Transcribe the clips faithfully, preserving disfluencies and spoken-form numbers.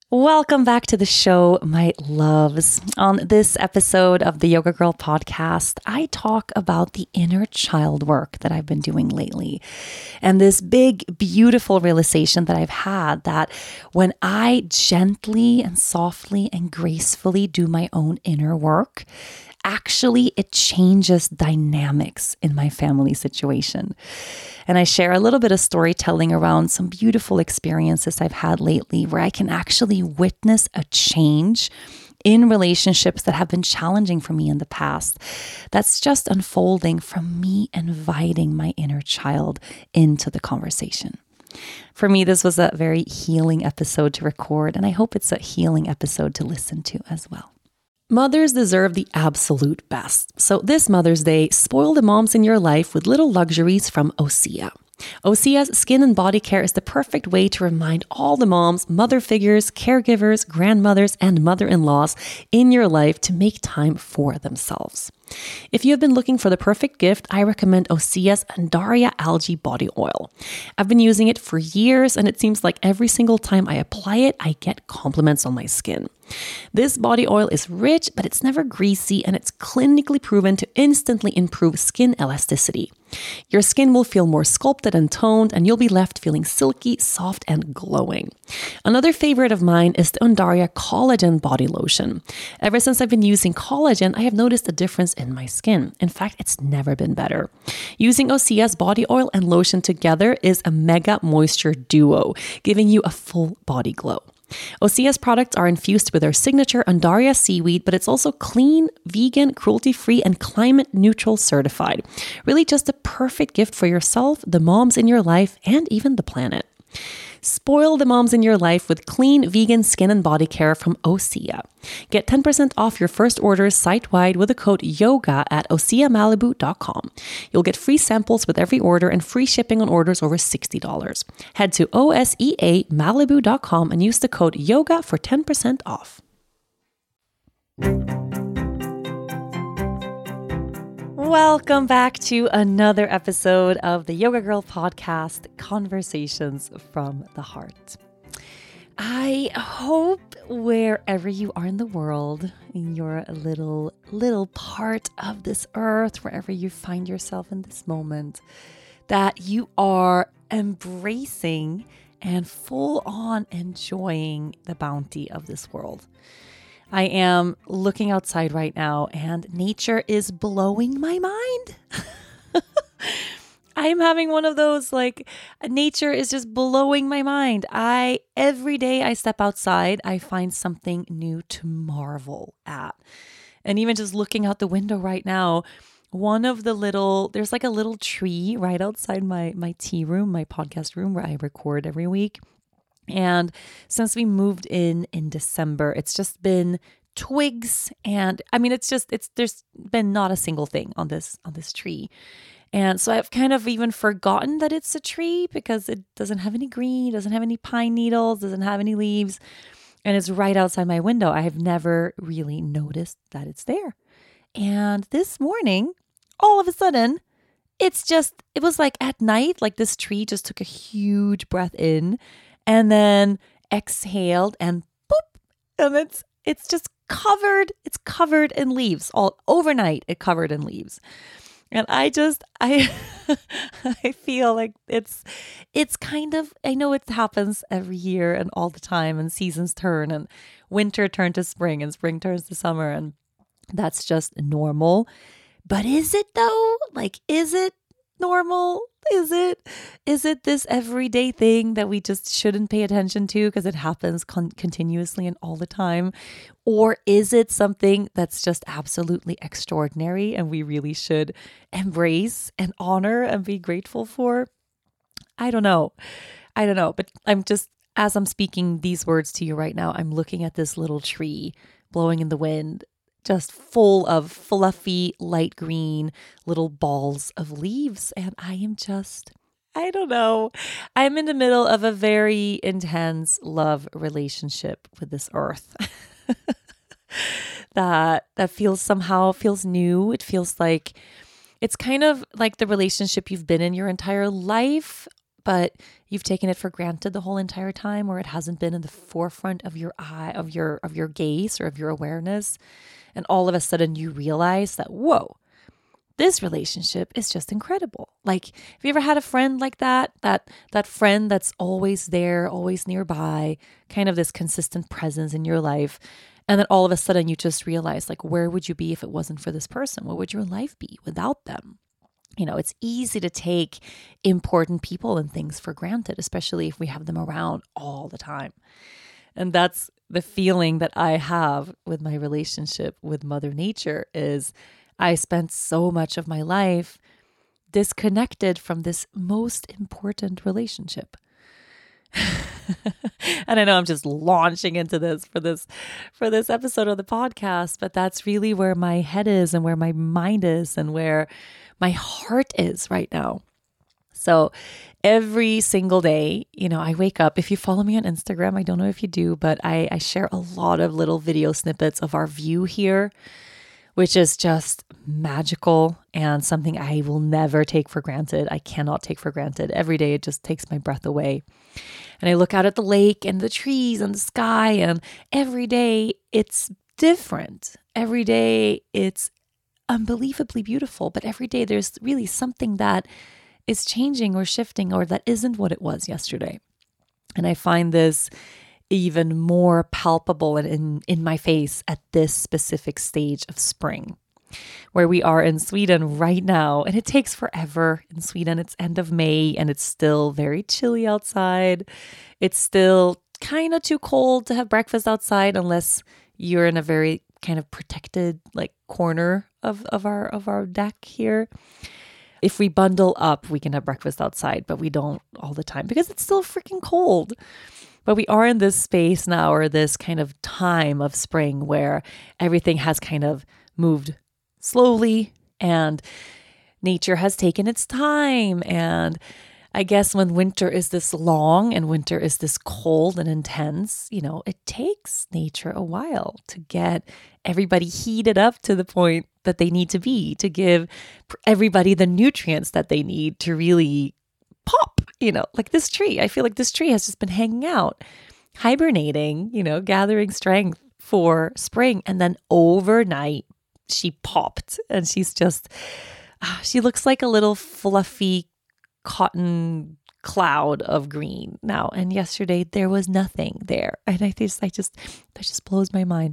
Welcome back to the show, my loves. On this episode of the Yoga Girl podcast, I talk about the inner child work that I've been doing lately. And this big, beautiful realization that I've had that when I gently and softly and gracefully do my own inner work, actually it changes dynamics in my family situation. And I share a little bit of storytelling around some beautiful experiences I've had lately where I can actually witness a change in relationships that have been challenging for me in the past. That's just unfolding from me inviting my inner child into the conversation. For me, this was a very healing episode to record, and I hope it's a healing episode to listen to as well. Mothers deserve the absolute best. So this Mother's Day, spoil the moms in your life with little luxuries from Osea. Osea's skin and body care is the perfect way to remind all the moms, mother figures, caregivers, grandmothers, and mother-in-laws in your life to make time for themselves. If you have been looking for the perfect gift, I recommend Osea's Undaria Algae Body Oil. I've been using it for years, and it seems like every single time I apply it, I get compliments on my skin. This body oil is rich, but it's never greasy, and it's clinically proven to instantly improve skin elasticity. Your skin will feel more sculpted and toned, and you'll be left feeling silky, soft, and glowing. Another favorite of mine is the Undaria Collagen Body Lotion. Ever since I've been using collagen, I have noticed a difference in my skin. In fact, it's never been better. Using Osea's body oil and lotion together is a mega moisture duo, giving you a full body glow. Osea's products are infused with their signature Undaria seaweed, but it's also clean, vegan, cruelty-free, and climate-neutral certified. Really just a perfect gift for yourself, the moms in your life, and even the planet. Spoil the moms in your life with clean, vegan skin and body care from Osea. Get ten percent off your first orders site-wide with the code YOGA at osea malibu dot com. You'll get free samples with every order and free shipping on orders over sixty dollars. Head to osea malibu dot com and use the code YOGA for ten percent off. Welcome back to another episode of the Yoga Girl podcast, Conversations from the Heart. I hope wherever you are in the world, in your little, little part of this earth, wherever you find yourself in this moment, that you are embracing and full on enjoying the bounty of this world. I am looking outside right now and nature is blowing my mind. I am having one of those, like, nature is just blowing my mind. I, every day I step outside, I find something new to marvel at. And even just looking out the window right now, one of the little, there's like a little tree right outside my, my tea room, my podcast room where I record every week. And since we moved in in December, it's just been twigs. And I mean, it's just, it's, there's been not a single thing on this, on this tree. And so I've kind of even forgotten that it's a tree because it doesn't have any green, doesn't have any pine needles, doesn't have any leaves. And it's right outside my window. I have never really noticed that it's there. And this morning, all of a sudden, it's just, it was like at night, like this tree just took a huge breath in and then exhaled and boop. And it's, it's just covered, it's covered in leaves. All overnight, it covered in leaves. And I just, I, I feel like it's, it's kind of, I know it happens every year and all the time and seasons turn and winter turns to spring and spring turns to summer and that's just normal. But is it though? Like, is it normal? Is it, is it this everyday thing that we just shouldn't pay attention to because it happens con- continuously and all the time? Or is it something that's just absolutely extraordinary and we really should embrace and honor and be grateful for? I don't know. I don't know. But I'm just, as I'm speaking these words to you right now, I'm looking at this little tree blowing in the wind, just full of fluffy, light green little balls of leaves. And I am just, I don't know. I'm in the middle of a very intense love relationship with this earth. that that feels somehow feels new. It feels like it's kind of like the relationship you've been in your entire life, but you've taken it for granted the whole entire time, or it hasn't been in the forefront of your eye, of your of your gaze or of your awareness. And all of a sudden you realize that, whoa, this relationship is just incredible. Like, have you ever had a friend like that? That that friend that's always there, always nearby, kind of this consistent presence in your life. And then all of a sudden you just realize, like, where would you be if it wasn't for this person? What would your life be without them? You know, it's easy to take important people and things for granted, especially if we have them around all the time. And that's the feeling that I have with my relationship with Mother Nature is I spent so much of my life disconnected from this most important relationship. And I know I'm just launching into this for this for this episode of the podcast, but that's really where my head is and where my mind is and where my heart is right now. So every single day, you know, I wake up. If you follow me on Instagram, I don't know if you do, but I, I share a lot of little video snippets of our view here, which is just magical and something I will never take for granted. I cannot take for granted. Every day it just takes my breath away. And I look out at the lake and the trees and the sky, and every day it's different. Every day it's unbelievably beautiful, but every day there's really something that is changing or shifting or that isn't what it was yesterday. And I find this even more palpable and in, in my face at this specific stage of spring, where we are in Sweden right now. And it takes forever in Sweden. It's end of May and it's still very chilly outside. It's still kind of too cold to have breakfast outside unless you're in a very kind of protected like corner of, of our of our deck here. If we bundle up, we can have breakfast outside, but we don't all the time because it's still freaking cold. But we are in this space now, or this kind of time of spring where everything has kind of moved slowly and nature has taken its time. And I guess when winter is this long and winter is this cold and intense, you know, it takes nature a while to get everybody heated up to the point that they need to be, to give everybody the nutrients that they need to really pop, you know, like this tree. I feel like this tree has just been hanging out, hibernating, you know, gathering strength for spring. And then overnight she popped and she's just, uh, she looks like a little fluffy cotton cloud of green now. And yesterday there was nothing there. And I just, I just, that just blows my mind.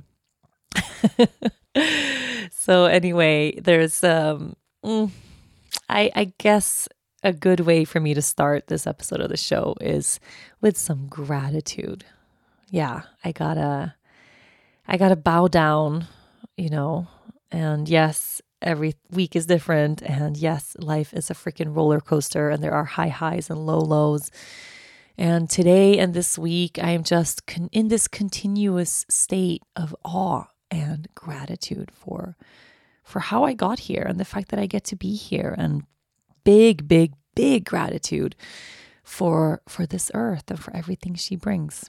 So anyway, there's, um, mm, I, I guess a good way for me to start this episode of the show is with some gratitude. Yeah, I gotta, I gotta bow down, you know, and yes, every week is different. And yes, life is a freaking roller coaster and there are high highs and low lows. And today and this week, I am just con- in this continuous state of awe and gratitude for, for how I got here and the fact that I get to be here, and big, big, big gratitude for, for this earth and for everything she brings.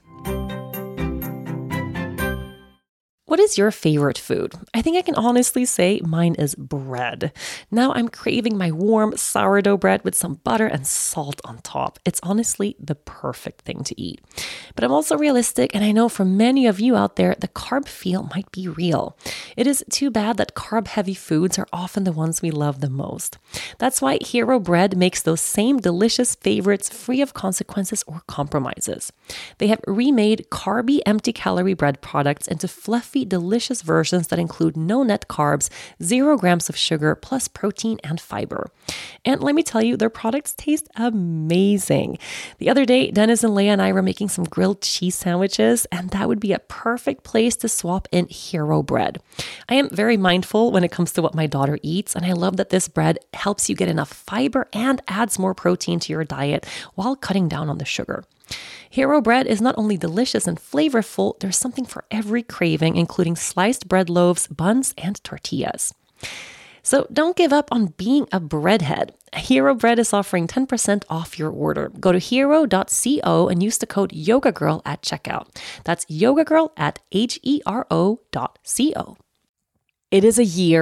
What is your favorite food? I think I can honestly say mine is bread. Now I'm craving my warm sourdough bread with some butter and salt on top. It's honestly the perfect thing to eat. But I'm also realistic, and I know for many of you out there, the carb feel might be real. It is too bad that carb-heavy foods are often the ones we love the most. That's why Hero Bread makes those same delicious favorites free of consequences or compromises. They have remade carby, empty-calorie bread products into fluffy, delicious versions that include no net carbs, zero grams of sugar, plus protein and fiber. And let me tell you, their products taste amazing. The other day, Dennis and Leia and I were making some grilled cheese sandwiches, and that would be a perfect place to swap in Hero Bread. I am very mindful when it comes to what my daughter eats, and I love that this bread helps you get enough fiber and adds more protein to your diet while cutting down on the sugar. Hero Bread is not only delicious and flavorful, there's something for every craving, including sliced bread loaves, buns, and tortillas. So don't give up on being a breadhead. Hero Bread is offering ten percent off your order. Go to hero dot co and use the code YogaGirl at checkout. That's YogaGirl at H E R O dot C O. It is a year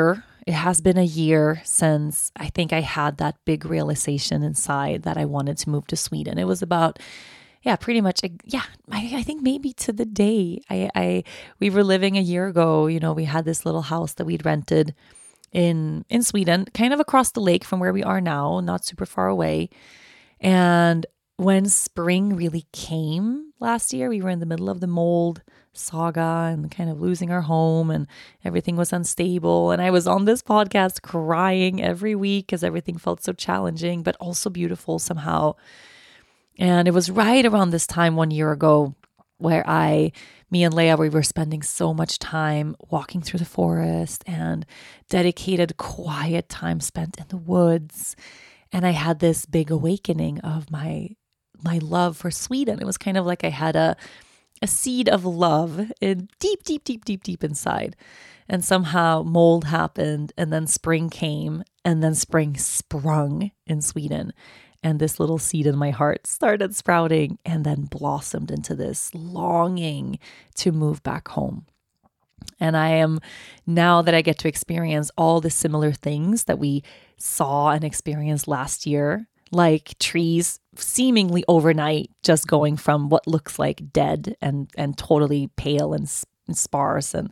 It has been a year since I think I had that big realization inside that I wanted to move to Sweden. It was about, yeah, pretty much, yeah, I, I think maybe to the day. I, I we were living a year ago, you know, we had this little house that we'd rented in in Sweden, kind of across the lake from where we are now, not super far away. And when spring really came last year, we were in the middle of the mold saga and kind of losing our home, and everything was unstable. And I was on this podcast crying every week because everything felt so challenging, but also beautiful somehow. And it was right around this time one year ago where I, me and Leah, we were spending so much time walking through the forest and dedicated quiet time spent in the woods. And I had this big awakening of my my love for Sweden. It was kind of like I had a a seed of love in deep, deep, deep, deep, deep inside. And somehow mold happened, and then spring came, and then spring sprung in Sweden. And this little seed in my heart started sprouting and then blossomed into this longing to move back home. And I am, now that I get to experience all the similar things that we saw and experienced last year, like trees seemingly overnight just going from what looks like dead and, and totally pale and, and sparse and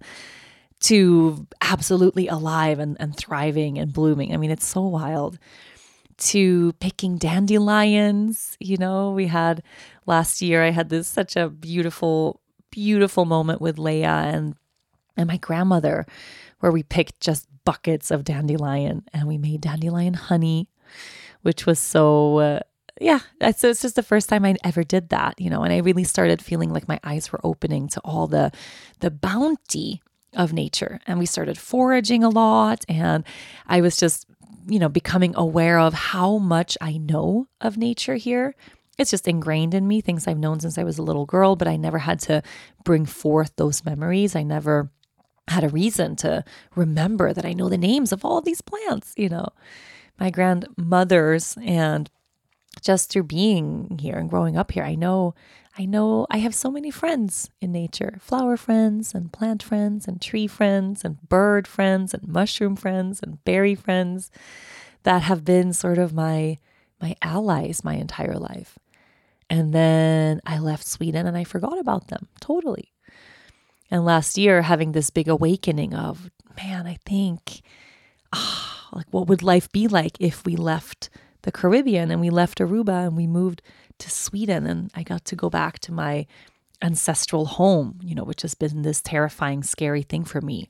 to absolutely alive and, and thriving and blooming. I mean, it's so wild. To picking dandelions, you know, we had last year, I had this such a beautiful, beautiful moment with Leah and, and my grandmother where we picked just buckets of dandelion and we made dandelion honey, which was so, uh, yeah, so it's just the first time I ever did that, you know, and I really started feeling like my eyes were opening to all the, the bounty of nature. And we started foraging a lot, and I was just, you know, becoming aware of how much I know of nature here. It's just ingrained in me, things I've known since I was a little girl, but I never had to bring forth those memories. I never had a reason to remember that I know the names of all of these plants, you know. My grandmothers, and just through being here and growing up here, I know, I know I have so many friends in nature, flower friends and plant friends and tree friends and bird friends and mushroom friends and berry friends that have been sort of my, my allies my entire life. And then I left Sweden and I forgot about them totally. And last year, having this big awakening of, man, I think, ah, like what would life be like if we left the Caribbean and we left Aruba and we moved to Sweden, and I got to go back to my ancestral home, you know, which has been this terrifying, scary thing for me.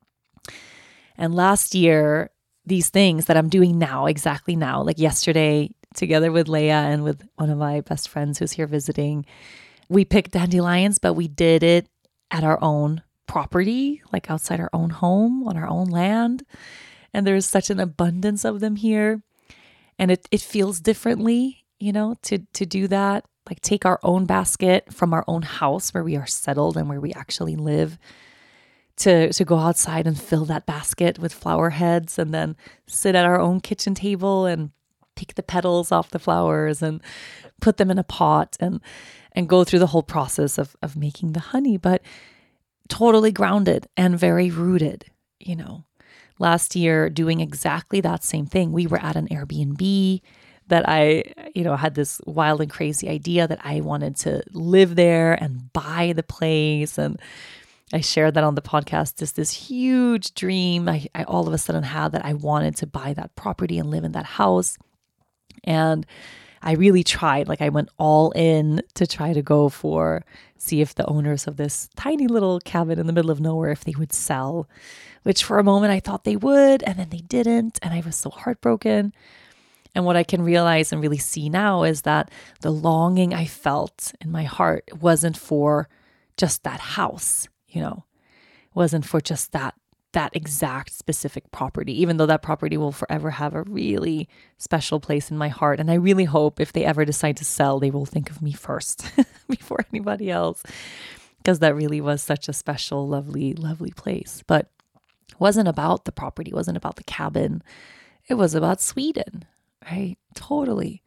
And last year, these things that I'm doing now, exactly now, like yesterday, together with Leah and with one of my best friends who's here visiting, we picked dandelions, but we did it at our own property, like outside our own home, on our own land. And there's such an abundance of them here. And it, it feels differently, you know, to, to do that, like take our own basket from our own house where we are settled and where we actually live, to, to go outside and fill that basket with flower heads and then sit at our own kitchen table and pick the petals off the flowers and put them in a pot and, and go through the whole process of, of making the honey, but totally grounded and very rooted, you know. Last year, doing exactly that same thing. We were at an Airbnb that I, you know, had this wild and crazy idea that I wanted to live there and buy the place. And I shared that on the podcast, just this huge dream I, I all of a sudden had, that I wanted to buy that property and live in that house. And I really tried, like I went all in to try to go for, see if the owners of this tiny little cabin in the middle of nowhere, if they would sell, which for a moment I thought they would, and then they didn't. And I was so heartbroken. And what I can realize and really see now is that the longing I felt in my heart wasn't for just that house, you know, it wasn't for just that that exact specific property, even though that property will forever have a really special place in my heart. And I really hope if they ever decide to sell, they will think of me first before anybody else, because that really was such a special, lovely, lovely place. But it wasn't about the property, it wasn't about the cabin. It was about Sweden, right? Totally.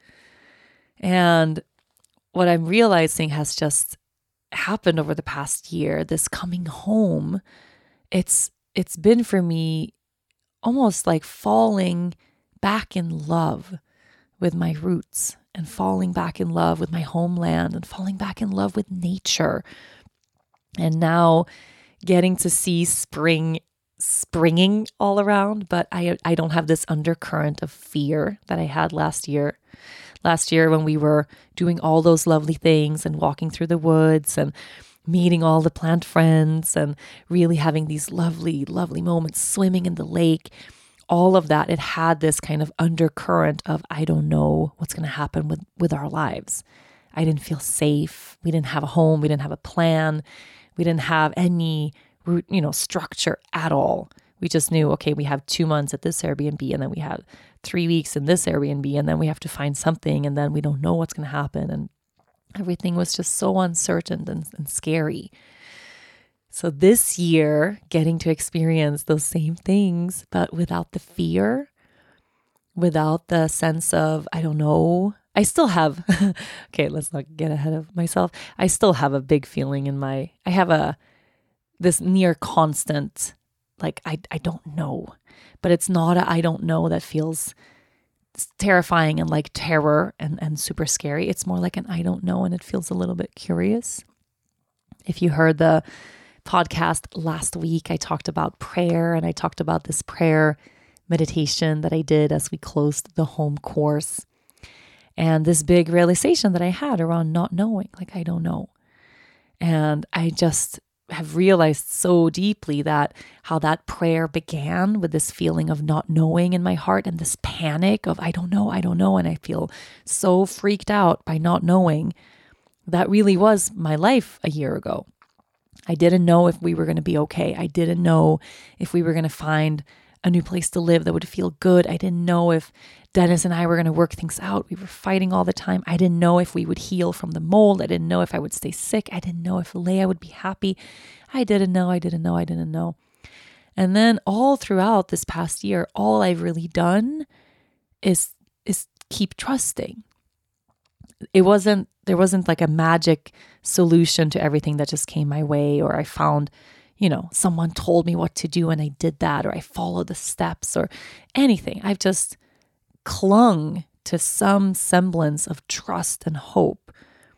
And what I'm realizing has just happened over the past year, this coming home, it's It's been for me almost like falling back in love with my roots and falling back in love with my homeland and falling back in love with nature. And now getting to see spring springing all around, but I I don't have this undercurrent of fear that I had last year. Last year when we were doing all those lovely things and walking through the woods and meeting all the plant friends and really having these lovely, lovely moments swimming in the lake, all of that, it had this kind of undercurrent of, I don't know what's going to happen with, with our lives. I didn't feel safe. We didn't have a home. We didn't have a plan. We didn't have any, you know, structure at all. We just knew, okay, we have two months at this Airbnb and then we have three weeks in this Airbnb and then we have to find something and then we don't know what's going to happen. And everything was just so uncertain and, and scary. So this year, getting to experience those same things, but without the fear, without the sense of, I don't know, I still have, okay, let's not get ahead of myself. I still have a big feeling in my, I have a, this near constant, like, I, I don't know, but it's not a I don't know that feels terrifying and like terror and, and super scary. It's more like an I don't know and it feels a little bit curious. If you heard the podcast last week, I talked about prayer and I talked about this prayer meditation that I did as we closed the home course. And this big realization that I had around not knowing, like I don't know. And I just have realized so deeply that how that prayer began with this feeling of not knowing in my heart and this panic of I don't know, I don't know. And I feel so freaked out by not knowing. That really was my life a year ago. I didn't know if we were going to be okay. I didn't know if we were going to find a new place to live that would feel good. I didn't know if Dennis and I were going to work things out. We were fighting all the time. I didn't know if we would heal from the mold. I didn't know if I would stay sick. I didn't know if Leia would be happy. I didn't know. I didn't know. I didn't know. And then all throughout this past year, all I've really done is, is keep trusting. It wasn't, there wasn't like a magic solution to everything that just came my way, or I found, you know, someone told me what to do and I did that, or I followed the steps or anything. I've just clung to some semblance of trust and hope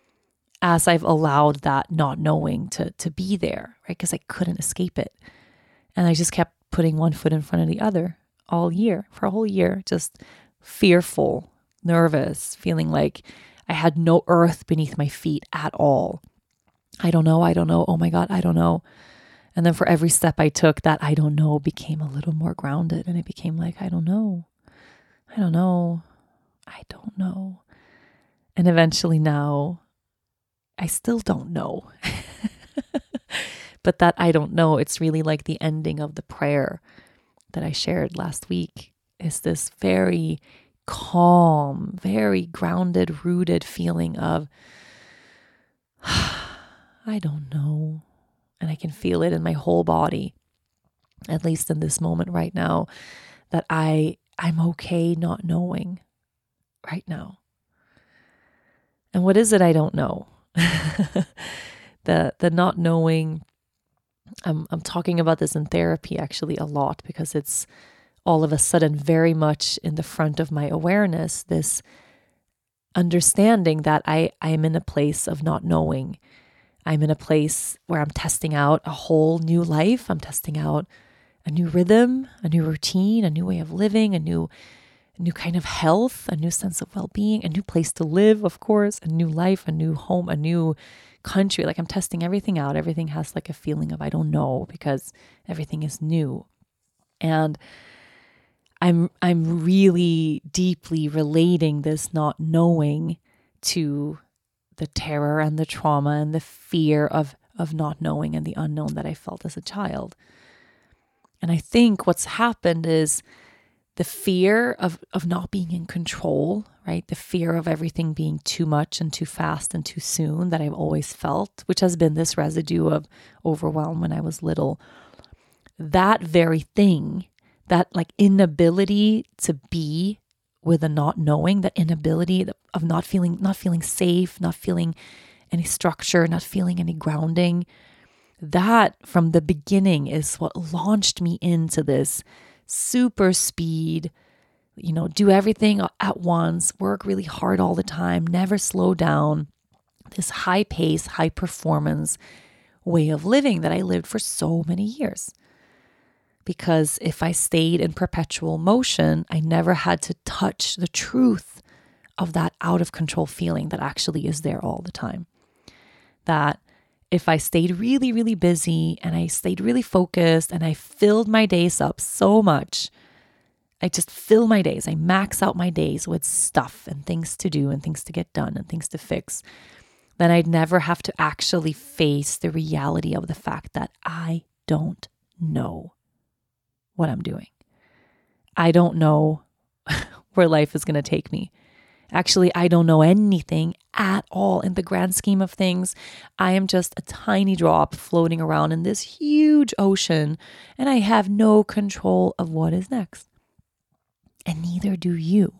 as I've allowed that not knowing to, to be there, right? Because I couldn't escape it. And I just kept putting one foot in front of the other all year, for a whole year, just fearful, nervous, feeling like I had no earth beneath my feet at all. I don't know. I don't know. Oh my God, I don't know. And then for every step I took, that I don't know became a little more grounded. And it became like, I don't know. I don't know. I don't know. And eventually now, I still don't know. But that I don't know, it's really like the ending of the prayer that I shared last week, is this very calm, very grounded, rooted feeling of, I don't know. And I can feel it in my whole body, at least in this moment right now, that I, I'm okay not knowing right now. And what is it I don't know? the the not knowing, I'm I'm talking about this in therapy actually a lot, because it's all of a sudden very much in the front of my awareness, this understanding that I, I am in a place of not knowing. I'm in a place where I'm testing out a whole new life. I'm testing out a new rhythm, a new routine, a new way of living, a new, a new kind of health, a new sense of well-being, a new place to live, of course, a new life, a new home, a new country. Like I'm testing everything out. Everything has like a feeling of I don't know, because everything is new. And I'm I'm really deeply relating this not knowing to the terror and the trauma and the fear of, of not knowing and the unknown that I felt as a child. And I think what's happened is the fear of, of not being in control, right? The fear of everything being too much and too fast and too soon that I've always felt, which has been this residue of overwhelm when I was little. That very thing, that like inability to be with a not knowing, that inability of not feeling, not feeling safe, not feeling any structure, not feeling any grounding, that from the beginning is what launched me into this super speed, you know, do everything at once, work really hard all the time, never slow down. This high pace, high performance way of living that I lived for so many years. Because if I stayed in perpetual motion, I never had to touch the truth of that out of control feeling that actually is there all the time. That if I stayed really, really busy and I stayed really focused and I filled my days up so much, I just fill my days, I max out my days with stuff and things to do and things to get done and things to fix, then I'd never have to actually face the reality of the fact that I don't know what I'm doing. I don't know where life is going to take me. Actually, I don't know anything at all in the grand scheme of things. I am just a tiny drop floating around in this huge ocean, and I have no control of what is next. And neither do you.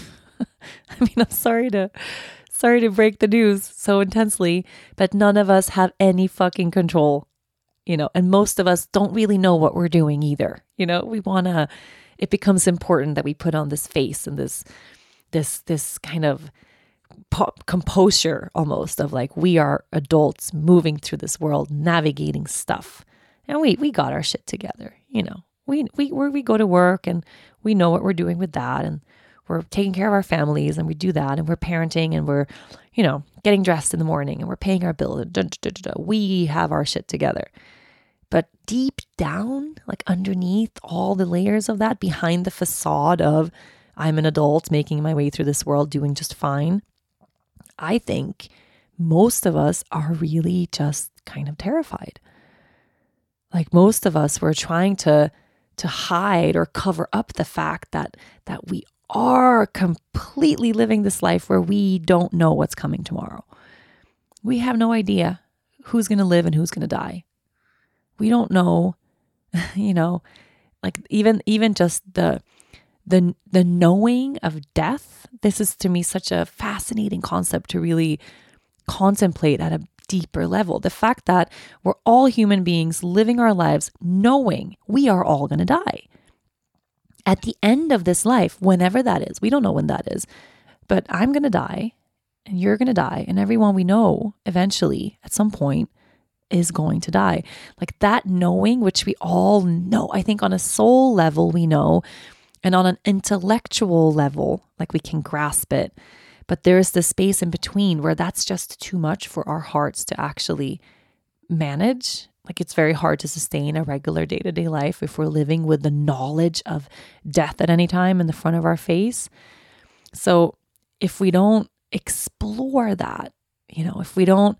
I mean, I'm sorry to sorry to break the news so intensely, but none of us have any fucking control, you know, and most of us don't really know what we're doing either. You know, we want to, it becomes important that we put on this face and this, this, this kind of pop composure almost of like, we are adults moving through this world, navigating stuff. And we, we got our shit together, you know, we, we, we we go to work and we know what we're doing with that. And we're taking care of our families and we do that. And we're parenting and we're, you know, getting dressed in the morning and we're paying our bills. We have our shit together. But deep down, like underneath all the layers of that, behind the facade of I'm an adult making my way through this world doing just fine, I think most of us are really just kind of terrified. Like most of us, we're trying to to hide or cover up the fact that that we are completely living this life where we don't know what's coming tomorrow. We have no idea who's going to live and who's going to die. We don't know, you know, like even even just the the the knowing of death. This is to me such a fascinating concept to really contemplate at a deeper level. The fact that we're all human beings living our lives knowing we are all going to die. At the end of this life, whenever that is, we don't know when that is, but I'm going to die and you're going to die and everyone we know eventually at some point is going to die. Like that knowing, which we all know, I think on a soul level we know, and on an intellectual level, like we can grasp it. But there's this space in between where that's just too much for our hearts to actually manage. Like it's very hard to sustain a regular day-to-day life if we're living with the knowledge of death at any time in the front of our face. So if we don't explore that, you know, if we don't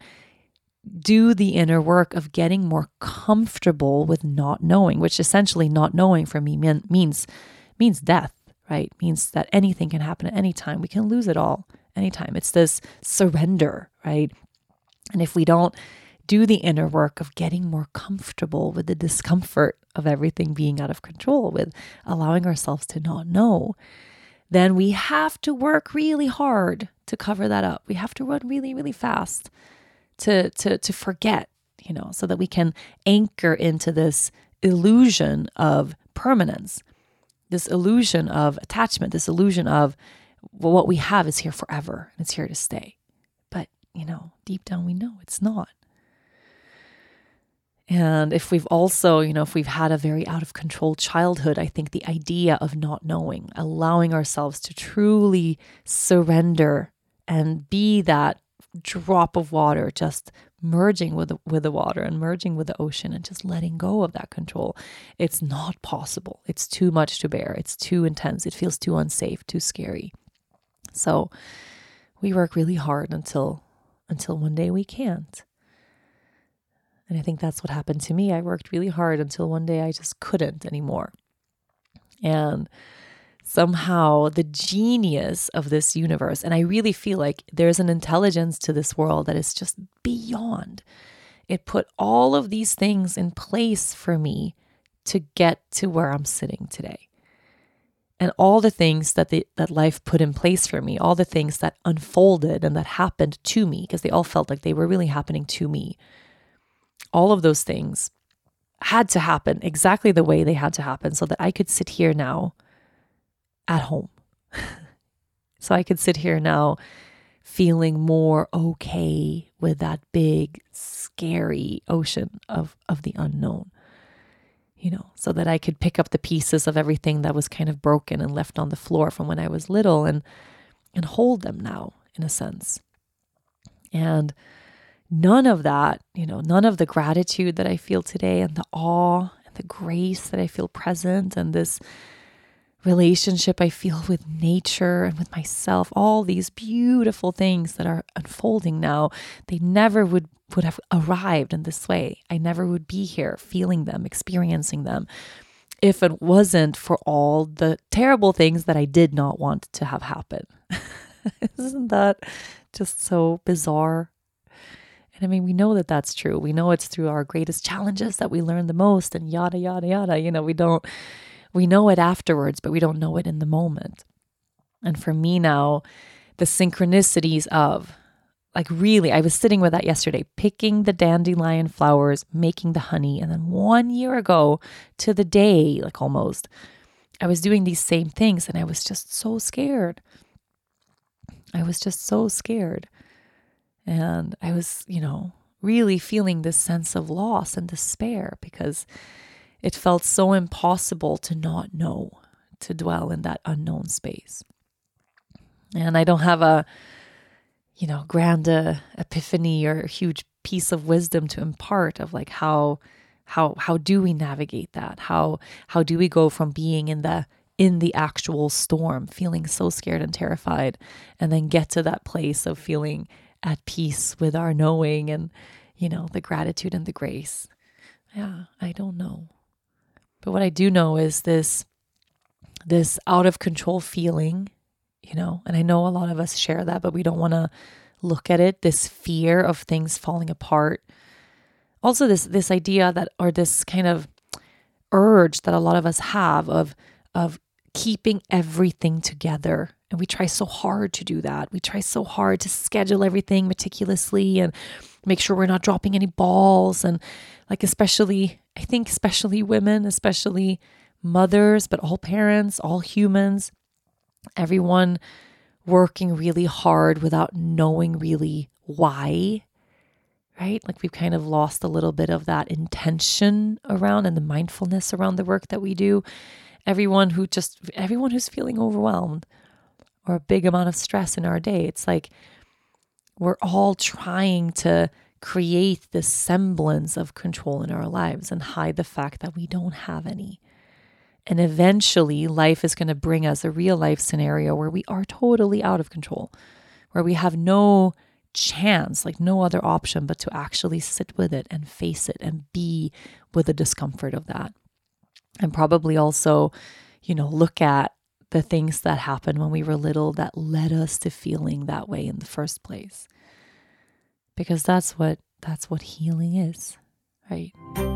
do the inner work of getting more comfortable with not knowing, which essentially not knowing for me mean, means means death, right? Means that anything can happen at any time. We can lose it all anytime. It's this surrender, right? And if we don't do the inner work of getting more comfortable with the discomfort of everything being out of control, with allowing ourselves to not know, then we have to work really hard to cover that up. We have to run really, really fast to to to forget, you know, so that we can anchor into this illusion of permanence, this illusion of attachment, this illusion of, well, what we have is here forever and it's here to stay. But, you know, deep down we know it's not. And if we've also, you know, if we've had a very out of control childhood, I think the idea of not knowing, allowing ourselves to truly surrender and be that drop of water, just merging with the, with the water and merging with the ocean and just letting go of that control. It's not possible. It's too much to bear. It's too intense. It feels too unsafe, too scary. So we work really hard until until one day we can't. And I think that's what happened to me. I worked really hard until one day I just couldn't anymore. And somehow the genius of this universe, and I really feel like there's an intelligence to this world that is just beyond. It put all of these things in place for me to get to where I'm sitting today. And all the things that the, that life put in place for me, all the things that unfolded and that happened to me, because they all felt like they were really happening to me. All of those things had to happen exactly the way they had to happen so that I could sit here now at home. So I could sit here now feeling more okay with that big, scary ocean of, of the unknown, you know, so that I could pick up the pieces of everything that was kind of broken and left on the floor from when I was little and, and hold them now, in a sense. And none of that, you know, none of the gratitude that I feel today and the awe and the grace that I feel present and this relationship I feel with nature and with myself, all these beautiful things that are unfolding now, they never would, would have arrived in this way. I never would be here feeling them, experiencing them, if it wasn't for all the terrible things that I did not want to have happen. Isn't that just so bizarre? And I mean, we know that that's true. We know it's through our greatest challenges that we learn the most and yada, yada, yada. You know, we don't, we know it afterwards, but we don't know it in the moment. And for me now, the synchronicities of, like really, I was sitting with that yesterday, picking the dandelion flowers, making the honey. And then one year ago to the day, like almost, I was doing these same things and I was just so scared. I was just so scared. And I was, you know, really feeling this sense of loss and despair because it felt so impossible to not know, to dwell in that unknown space. And I don't have a, you know, grand uh, epiphany or a huge piece of wisdom to impart of like how, how, how do we navigate that? How, how do we go from being in the, in the actual storm, feeling so scared and terrified, and then get to that place of feeling at peace with our knowing and, you know, the gratitude and the grace. Yeah, I don't know. But what I do know is this, this out of control feeling, you know, and I know a lot of us share that, but we don't want to look at it, this fear of things falling apart. Also this, this idea that, or this kind of urge that a lot of us have of, of keeping everything together. And we try so hard to do that. We try so hard to schedule everything meticulously and make sure we're not dropping any balls. And like, especially, I think especially women, especially mothers, but all parents, all humans, everyone working really hard without knowing really why, right? Like we've kind of lost a little bit of that intention around and the mindfulness around the work that we do. Everyone who just, everyone who's feeling overwhelmed or a big amount of stress in our day, it's like we're all trying to create this semblance of control in our lives and hide the fact that we don't have any. And eventually life is going to bring us a real life scenario where we are totally out of control, where we have no chance, like no other option but to actually sit with it and face it and be with the discomfort of that. And probably also, you know, look at the things that happened when we were little that led us to feeling that way in the first place. Because that's what that's what healing is, right?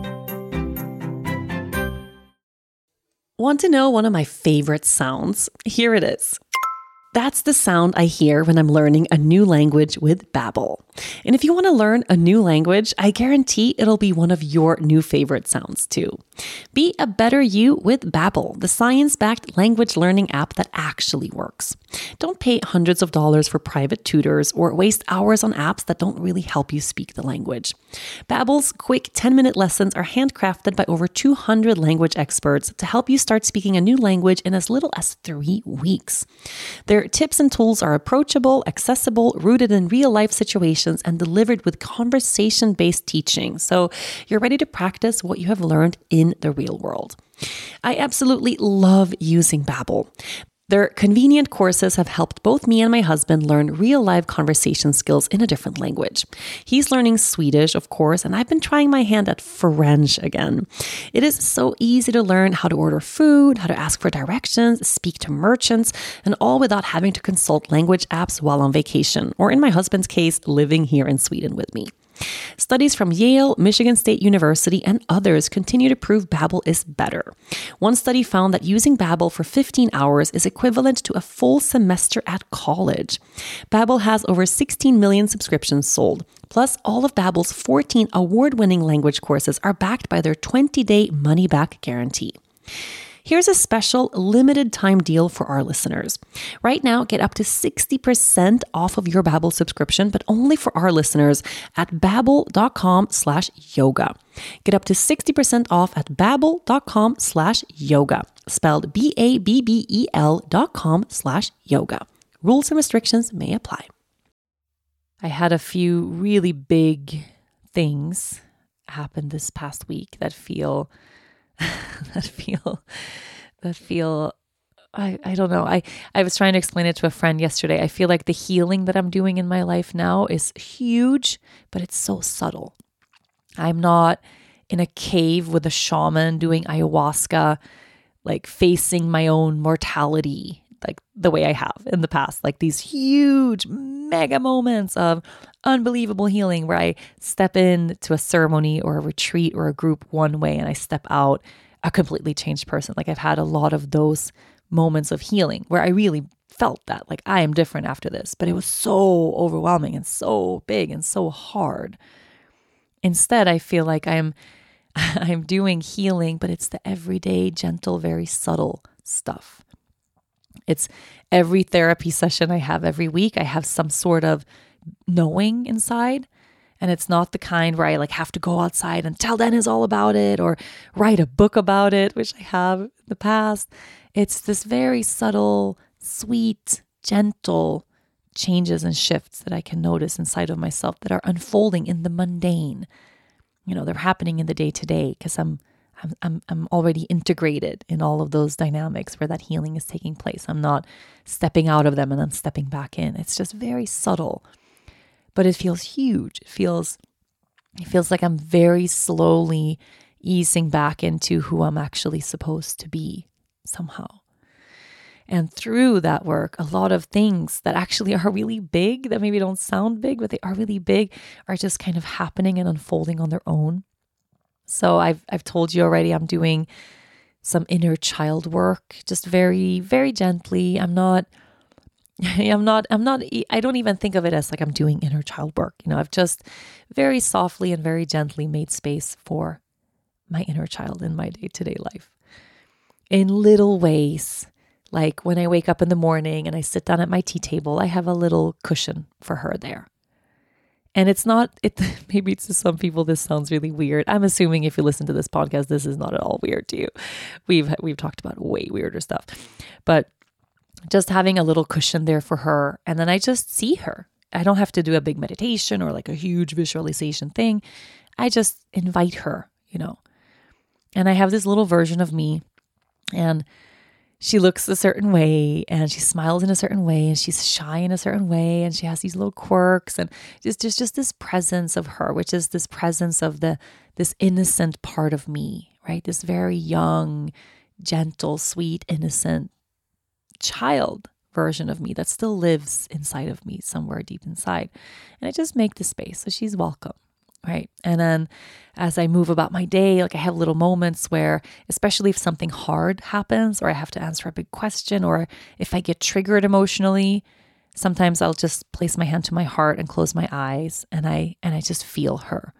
Want to know one of my favorite sounds? Here it is. That's the sound I hear when I'm learning a new language with Babbel. And if you want to learn a new language, I guarantee it'll be one of your new favorite sounds too. Be a better you with Babbel, the science-backed language learning app that actually works. Don't pay hundreds of dollars for private tutors or waste hours on apps that don't really help you speak the language. Babbel's quick ten-minute lessons are handcrafted by over two hundred language experts to help you start speaking a new language in as little as three weeks. Their tips and tools are approachable, accessible, rooted in real-life situations, and delivered with conversation-based teaching. So you're ready to practice what you have learned in the real world. I absolutely love using Babbel. Their convenient courses have helped both me and my husband learn real-life conversation skills in a different language. He's learning Swedish, of course, and I've been trying my hand at French again. It is so easy to learn how to order food, how to ask for directions, speak to merchants, and all without having to consult language apps while on vacation, or in my husband's case, living here in Sweden with me. Studies from Yale, Michigan State University, and others continue to prove Babbel is better. One study found that using Babbel for fifteen hours is equivalent to a full semester at college. Babbel has over sixteen million subscriptions sold. Plus, all of Babbel's fourteen award-winning language courses are backed by their twenty-day money-back guarantee. Here's a special limited time deal for our listeners. Right now, get up to sixty percent off of your Babbel subscription, but only for our listeners at babbel.com slash yoga. Get up to sixty percent off at babbel.com slash yoga, spelled B-A-B-B-E-L dot com slash yoga. Rules and restrictions may apply. I had a few really big things happen this past week that feel that feel, that feel, I, I don't know. I, I was trying to explain it to a friend yesterday. I feel like the healing that I'm doing in my life now is huge, but it's so subtle. I'm not in a cave with a shaman doing ayahuasca, like facing my own mortality, like the way I have in the past, like these huge mega moments of unbelievable healing where I step into a ceremony or a retreat or a group one way and I step out a completely changed person. Like I've had a lot of those moments of healing where I really felt that like I am different after this, but it was so overwhelming and so big and so hard. Instead, I feel like I'm I'm doing healing, but it's the everyday, gentle, very subtle stuff. It's every therapy session I have every week, I have some sort of knowing inside. And it's not the kind where I like have to go outside and tell Dennis all about it or write a book about it, which I have in the past. It's this very subtle, sweet, gentle changes and shifts that I can notice inside of myself that are unfolding in the mundane. You know, they're happening in the day to day because I'm I'm, I'm I'm already integrated in all of those dynamics where that healing is taking place. I'm not stepping out of them and then stepping back in. It's just very subtle, but it feels huge. It feels, it feels like I'm very slowly easing back into who I'm actually supposed to be somehow. And through that work, a lot of things that actually are really big, that maybe don't sound big, but they are really big, are just kind of happening and unfolding on their own. So I've I've told you already, I'm doing some inner child work, just very, very gently. I'm not, I'm not, I'm not, I don't even think of it as like I'm doing inner child work. You know, I've just very softly and very gently made space for my inner child in my day-to-day life in little ways. Like when I wake up in the morning and I sit down at my tea table, I have a little cushion for her there. And it's not, it maybe to some people this sounds really weird. I'm assuming if you listen to this podcast, this is not at all weird to you. We've we've talked about way weirder stuff. But just having a little cushion there for her, and then I just see her. I don't have to do a big meditation or like a huge visualization thing. I just invite her, you know. And I have this little version of me, and she looks a certain way and she smiles in a certain way and she's shy in a certain way and she has these little quirks and just, just, just this presence of her, which is this presence of the, this innocent part of me, right? This very young, gentle, sweet, innocent child version of me that still lives inside of me somewhere deep inside. And I just make the space so she's welcome. Right. And then as I move about my day, like I have little moments where, especially if something hard happens or I have to answer a big question or if I get triggered emotionally, sometimes I'll just place my hand to my heart and close my eyes and I and I just feel her,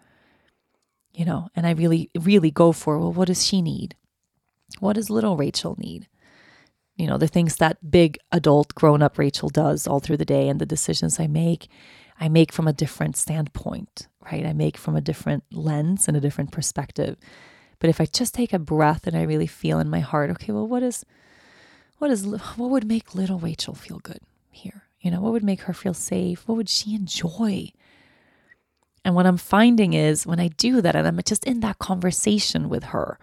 you know, and I really, really go for, well, what does she need? What does little Rachel need? You know, the things that big adult grown up Rachel does all through the day and the decisions I make, I make from a different standpoint, right? I make from a different lens and a different perspective. But if I just take a breath and I really feel in my heart, okay, well, what is, what is, what would make little Rachel feel good here? You know, what would make her feel safe? What would she enjoy? And what I'm finding is when I do that and I'm just in that conversation with her,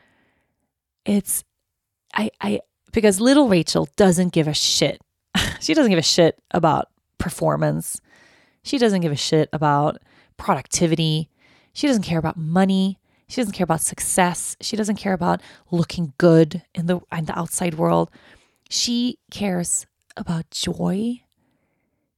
it's, I, I, because little Rachel doesn't give a shit. She doesn't give a shit about performance. She doesn't give a shit about productivity. She doesn't care about money. She doesn't care about success. She doesn't care about looking good in the in the outside world. She cares about joy.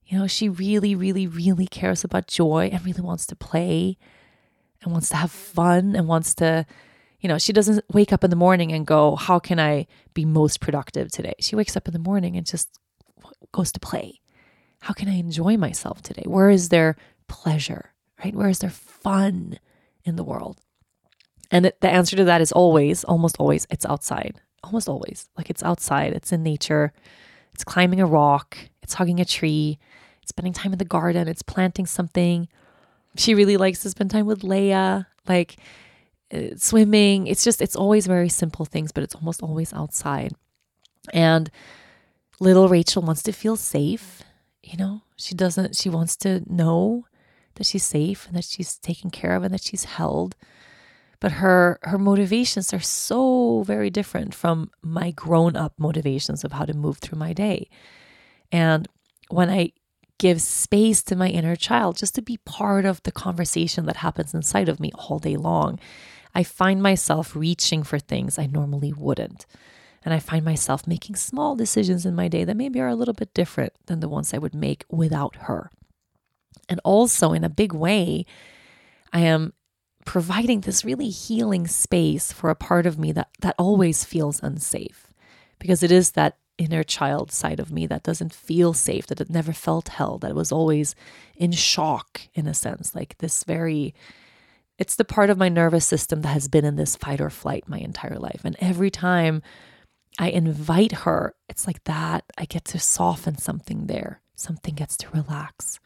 You know, she really, really, really cares about joy and really wants to play and wants to have fun and wants to, you know, she doesn't wake up in the morning and go, how can I be most productive today? She wakes up in the morning and just goes to play. How can I enjoy myself today? Where is there pleasure, right? Where is there fun in the world? And it, the answer to that is always, almost always, it's outside. Almost always. Like it's outside. It's in nature. It's climbing a rock. It's hugging a tree. It's spending time in the garden. It's planting something. She really likes to spend time with Leia, like uh, swimming. It's just, it's always very simple things, but it's almost always outside. And little Rachel wants to feel safe. You know, she doesn't, she wants to know that she's safe and that she's taken care of and that she's held. But her, her motivations are so very different from my grown-up motivations of how to move through my day. And when I give space to my inner child just to be part of the conversation that happens inside of me all day long, I find myself reaching for things I normally wouldn't. And I find myself making small decisions in my day that maybe are a little bit different than the ones I would make without her. And also in a big way, I am providing this really healing space for a part of me that, that always feels unsafe, because it is that inner child side of me that doesn't feel safe, that it never felt held, that was always in shock in a sense, like this very, it's the part of my nervous system that has been in this fight or flight my entire life. And every time I invite her, it's like that, I get to soften something there. Something gets to relax.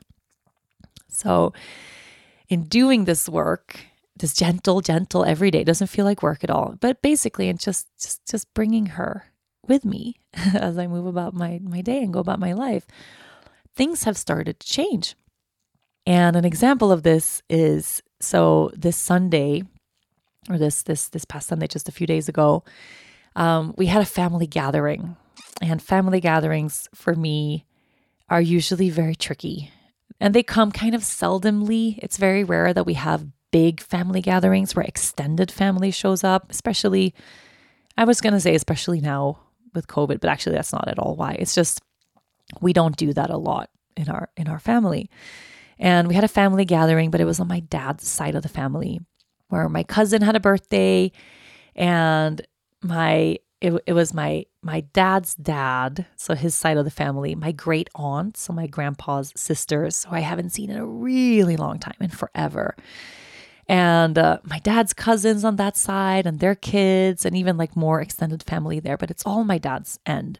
So in doing this work, this gentle, gentle every day, doesn't feel like work at all, but basically, and just, just, just bringing her with me as I move about my, my day and go about my life, things have started to change. And an example of this is, so this Sunday, or this, this, this past Sunday, just a few days ago, um, we had a family gathering. And family gatherings for me are usually very tricky. And they come kind of seldomly. It's very rare that we have big family gatherings where extended family shows up, especially, I was going to say especially now with COVID, but actually that's not at all why. It's just, we don't do that a lot in our, in our family. And we had a family gathering, but it was on my dad's side of the family where my cousin had a birthday, and my, it, it was my, my dad's dad. So his side of the family, my great aunt, so my grandpa's sisters, who I haven't seen in a really long time, in forever. And uh, my dad's cousins on that side and their kids, and even like more extended family there, but it's all my dad's end.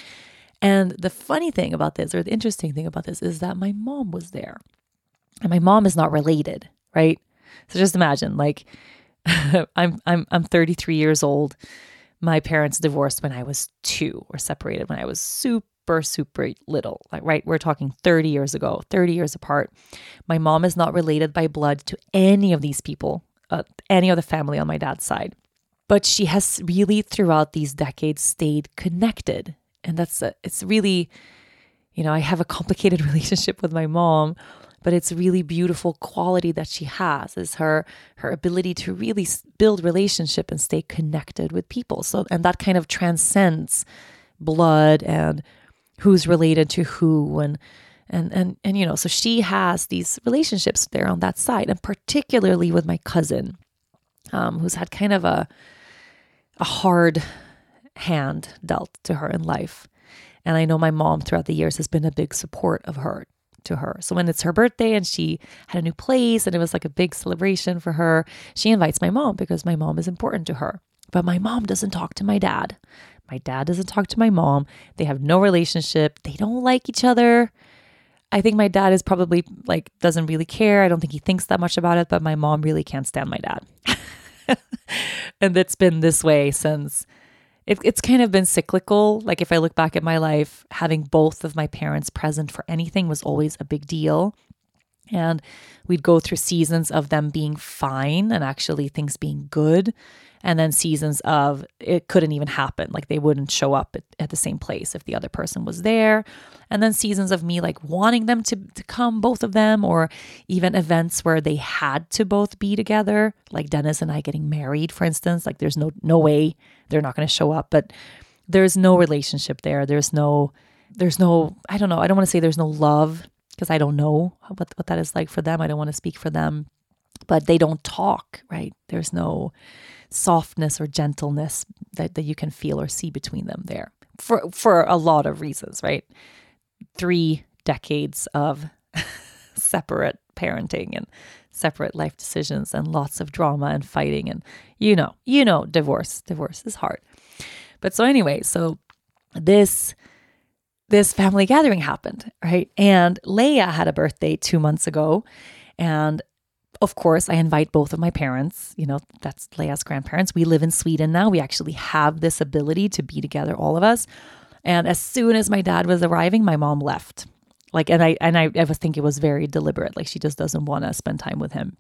And the funny thing about this, or the interesting thing about this, is that my mom was there. And my mom is not related, right? So just imagine, like, I'm I'm I'm thirty-three years old. My parents divorced when I was two, or separated when I was super, super little. Like, right, we're talking thirty years ago, thirty years apart. My mom is not related by blood to any of these people, uh, any of the family on my dad's side. But she has really, throughout these decades, stayed connected. And that's, a, it's really, you know, I have a complicated relationship with my mom, but it's a really beautiful quality that she has, is her her ability to really build relationship and stay connected with people. So, and that kind of transcends blood and who's related to who, and and and and you know, so she has these relationships there on that side, and particularly with my cousin, um, who's had kind of a a hard hand dealt to her in life. And I know my mom throughout the years has been a big support of her to her. So when it's her birthday and she had a new place and it was like a big celebration for her, she invites my mom because my mom is important to her. But my mom doesn't talk to my dad. My dad doesn't talk to my mom. They have no relationship. They don't like each other. I think my dad is probably like, doesn't really care. I don't think he thinks that much about it, but my mom really can't stand my dad. And it's been this way since, it, it's kind of been cyclical. Like if I look back at my life, having both of my parents present for anything was always a big deal. And we'd go through seasons of them being fine and actually things being good. And then seasons of it couldn't even happen. Like they wouldn't show up at, at the same place if the other person was there. And then seasons of me like wanting them to, to come, both of them, or even events where they had to both be together. Like Dennis and I getting married, for instance. Like there's no, no way they're not going to show up, but there's no relationship there. There's no, there's no, I don't know. I don't want to say there's no love, because I don't know what, what that is like for them. I don't want to speak for them, but they don't talk, right? There's no softness or gentleness that, that you can feel or see between them there for, for a lot of reasons, right? Three decades of separate parenting and separate life decisions and lots of drama and fighting. And you know, you know, divorce, divorce is hard. But so anyway, so this, this family gathering happened, right? And Leia had a birthday two months ago. And of course, I invite both of my parents. You know, that's Leia's grandparents. We live in Sweden now. We actually have this ability to be together, all of us. And as soon as my dad was arriving, my mom left. Like, and I and I, I think it was very deliberate. Like, she just doesn't want to spend time with him.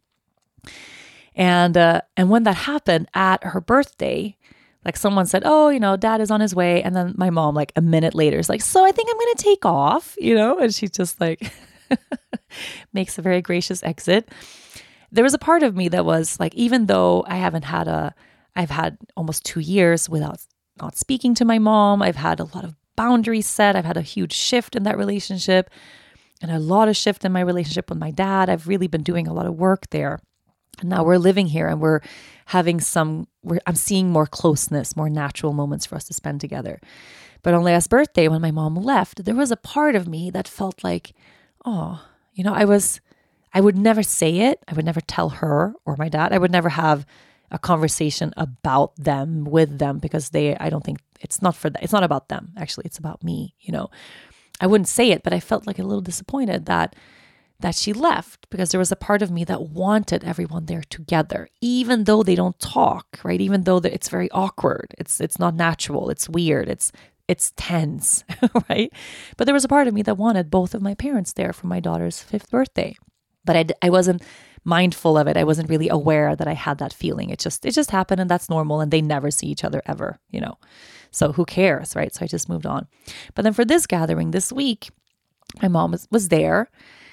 And uh, and when that happened at her birthday, like someone said, "Oh, you know, dad is on his way." And then my mom, like a minute later, is like, "So I think I'm going to take off," you know. And she just like makes a very gracious exit. There was a part of me that was like, even though I haven't had a, I've had almost two years without not speaking to my mom. I've had a lot of boundaries set. I've had a huge shift in that relationship and a lot of shift in my relationship with my dad. I've really been doing a lot of work there. And now we're living here and we're having some, we're, I'm seeing more closeness, more natural moments for us to spend together. But on Leia's birthday, when my mom left, there was a part of me that felt like, oh, you know, I was, I would never say it. I would never tell her or my dad. I would never have a conversation about them with them because they, I don't think it's not for that. It's not about them. Actually, it's about me. You know, I wouldn't say it, but I felt like a little disappointed that, that she left because there was a part of me that wanted everyone there together, even though they don't talk, right? Even though it's very awkward. It's, it's not natural. It's weird. It's, it's tense, right? But there was a part of me that wanted both of my parents there for my daughter's fifth birthday. But I, I wasn't mindful of it. I wasn't really aware that I had that feeling. It just, it just happened and that's normal. And they never see each other ever, you know? So who cares, right? So I just moved on. But then for this gathering this week, my mom was, was there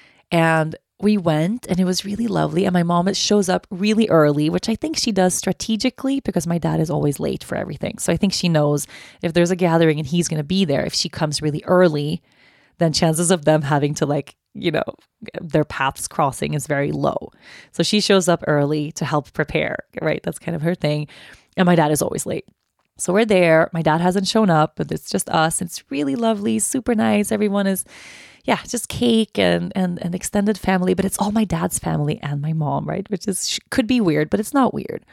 and we went and it was really lovely. And my mom shows up really early, which I think she does strategically because my dad is always late for everything. So I think she knows if there's a gathering and he's going to be there, if she comes really early, then chances of them having to like, you know, their paths crossing is very low. So she shows up early to help prepare, right? That's kind of her thing. And my dad is always late. So we're there. My dad hasn't shown up, but it's just us. It's really lovely, super nice. Everyone is, yeah, just cake and and and extended family, but it's all my dad's family and my mom, right? Which is could be weird, but it's not weird.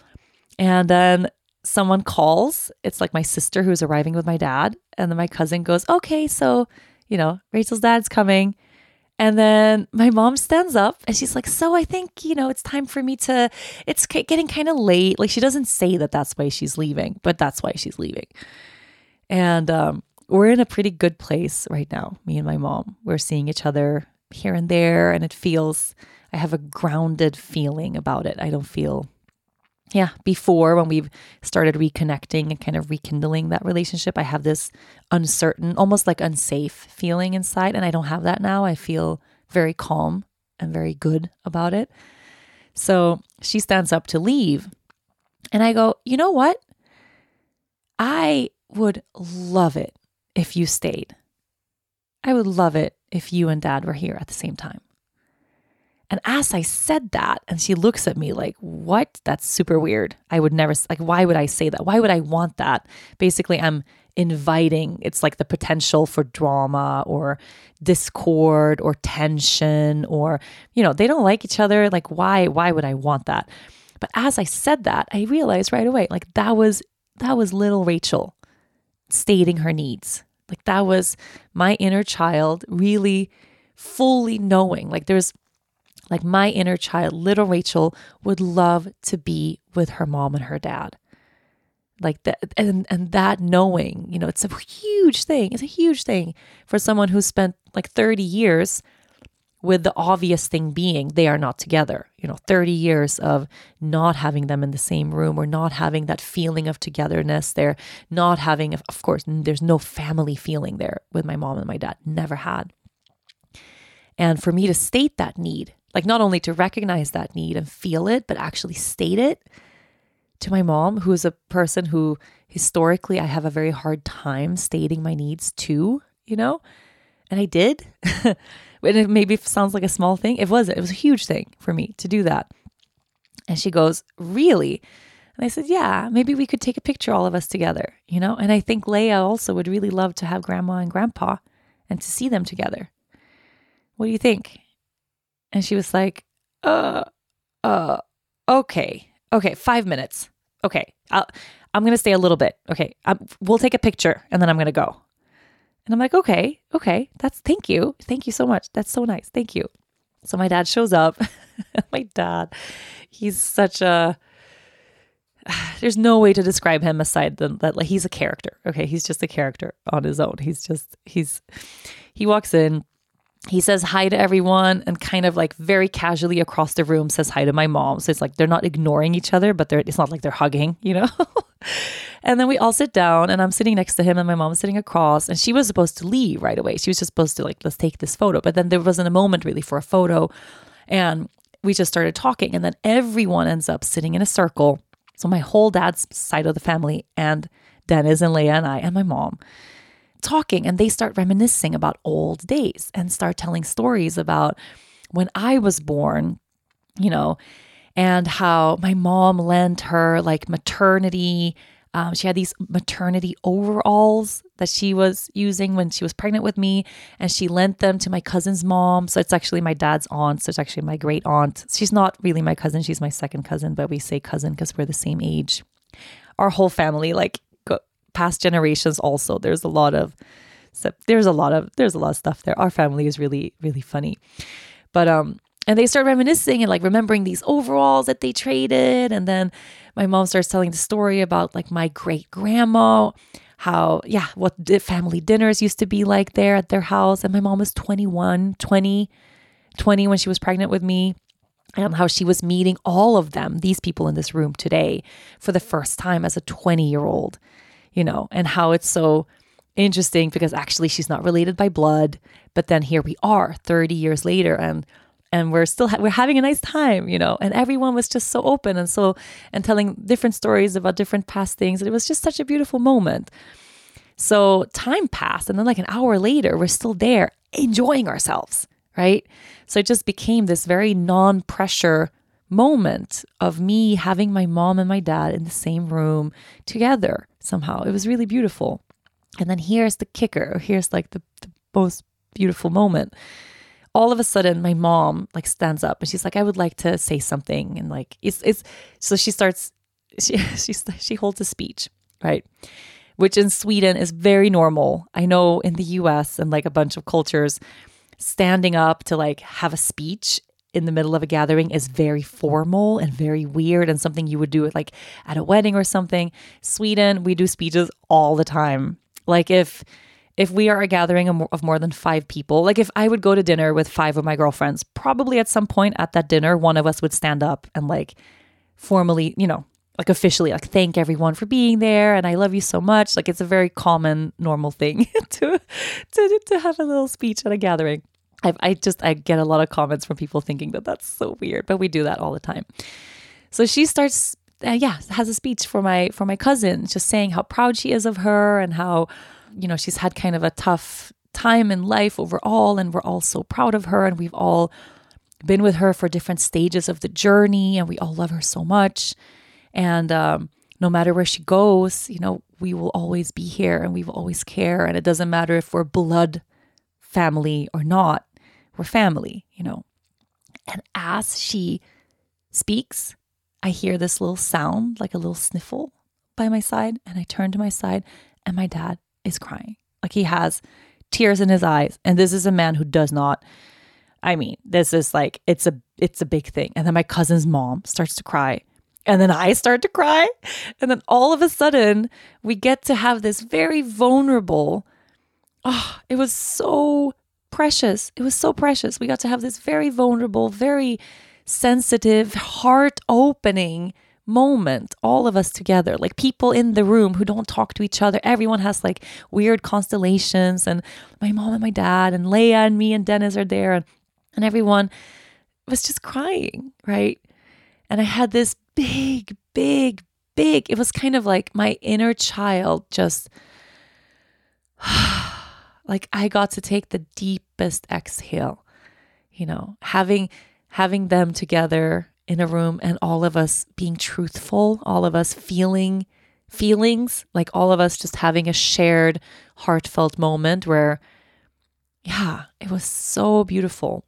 And then someone calls. It's like my sister who's arriving with my dad. And then my cousin goes, "Okay, so, you know, Rachel's dad's coming." And then my mom stands up and she's like, "So I think, you know, it's time for me to, it's getting kind of late." Like she doesn't say that that's why she's leaving, but that's why she's leaving. And um, we're in a pretty good place right now, me and my mom. We're seeing each other here and there and it feels, I have a grounded feeling about it. I don't feel, yeah, before when we've started reconnecting and kind of rekindling that relationship, I have this uncertain, almost like unsafe feeling inside. And I don't have that now. I feel very calm and very good about it. So she stands up to leave. And I go, "You know what? I would love it if you stayed. I would love it if you and dad were here at the same time." And as I said that, and she looks at me like, "What? That's super weird. I would never, like, why would I say that? Why would I want that?" Basically, I'm inviting, it's like the potential for drama or discord or tension or, you know, they don't like each other. Like, why, why would I want that? But as I said that, I realized right away, like that was, that was little Rachel stating her needs. Like that was my inner child really fully knowing, like there's, like my inner child, little Rachel, would love to be with her mom and her dad. Like that, and, and that knowing, you know, it's a huge thing. It's a huge thing for someone who spent like thirty years with the obvious thing being they are not together. You know, thirty years of not having them in the same room or not having that feeling of togetherness. They're not having, of course, there's no family feeling there with my mom and my dad. Never had. And for me to state that need, like not only to recognize that need and feel it, but actually state it to my mom, who is a person who historically I have a very hard time stating my needs to, you know, and I did. and it maybe sounds like a small thing. It wasn't. It was a huge thing for me to do that. And she goes, really? And I said, yeah, maybe we could take a picture, all of us together, you know? And I think Leia also would really love to have grandma and grandpa and to see them together. What do you think? And she was like, uh, uh, okay, okay, five minutes. Okay, I'll, I'm going to stay a little bit. Okay, I'm, we'll take a picture and then I'm going to go. And I'm like, okay, okay, that's, thank you. Thank you so much. That's so nice. Thank you. So my dad shows up. My dad, he's such a, there's no way to describe him aside than that. Like, he's a character. Okay. He's just a character on his own. He's just, he's, he walks in, he says hi to everyone and kind of like very casually across the room says hi to my mom. So it's like, they're not ignoring each other, but they're, it's not like they're hugging, you know? And then we all sit down and I'm sitting next to him and my mom's sitting across, and she was supposed to leave right away. She was just supposed to like, let's take this photo. But then there wasn't a moment really for a photo. And we just started talking, and then everyone ends up sitting in a circle. So my whole dad's side of the family and Dennis and Leia and I and my mom talking, and they start reminiscing about old days and start telling stories about when I was born, you know, and how my mom lent her like maternity. Um, she had these maternity overalls that she was using when she was pregnant with me, and she lent them to my cousin's mom. So it's actually my dad's aunt. So it's actually my great aunt. She's not really my cousin. She's my second cousin, but we say cousin because we're the same age. Our whole family, like go, past generations also, there's a lot of, so there's a lot of, there's a lot of stuff there. Our family is really, really funny. But, um, and they start reminiscing and like remembering these overalls that they traded. And then my mom starts telling the story about like my great grandma, how, yeah, what the family dinners used to be like there at their house. And my mom was twenty-one, twenty, twenty when she was pregnant with me, and how she was meeting all of them, these people in this room today, for the first time as a twenty year old, you know, and how it's so interesting because actually she's not related by blood. But then here we are thirty years later, and And we're still, ha- we're having a nice time, you know, and everyone was just so open and so, and telling different stories about different past things. And it was just such a beautiful moment. So time passed. And then like an hour later, we're still there enjoying ourselves, right? So it just became this very non-pressure moment of me having my mom and my dad in the same room together somehow. It was really beautiful. And then here's the kicker. Here's like the, the most beautiful moment. All of a sudden, my mom like stands up and she's like, I would like to say something. And like, it's, it's, so she starts, she, she, she holds a speech, right? Which in Sweden is very normal. I know in the U S and like a bunch of cultures, standing up to like have a speech in the middle of a gathering is very formal and very weird and something you would do like at a wedding or something. Sweden, we do speeches all the time. Like if, If we are a gathering of more than five people, like if I would go to dinner with five of my girlfriends, probably at some point at that dinner, one of us would stand up and like formally, you know, like officially like thank everyone for being there. And I love you so much. Like it's a very common, normal thing to, to, to have a little speech at a gathering. I, I just, I get a lot of comments from people thinking that that's so weird, but we do that all the time. So she starts, uh, yeah, has a speech for my, for my cousin, just saying how proud she is of her and how, you know, she's had kind of a tough time in life overall, and we're all so proud of her, and we've all been with her for different stages of the journey, and we all love her so much. And um, no matter where she goes, you know, we will always be here and we will always care. And it doesn't matter if we're blood family or not, we're family, you know. And as she speaks, I hear this little sound, like a little sniffle by my side, and I turn to my side and my dad is crying. Like he has tears in his eyes. And this is a man who does not, I mean, this is like, it's a, it's a big thing. And then my cousin's mom starts to cry. And then I start to cry. And then all of a sudden we get to have this very vulnerable, oh, it was so precious. It was so precious. We got to have this very vulnerable, very sensitive, heart opening moment, all of us together, like people in the room who don't talk to each other. Everyone has like weird constellations, and my mom and my dad and Leia and me and Dennis are there, and, and everyone was just crying, right? And I had this big, big, big, it was kind of like my inner child just, like I got to take the deepest exhale. you know, having having them together in a room and all of us being truthful, all of us feeling feelings, like all of us just having a shared heartfelt moment where, yeah, it was so beautiful.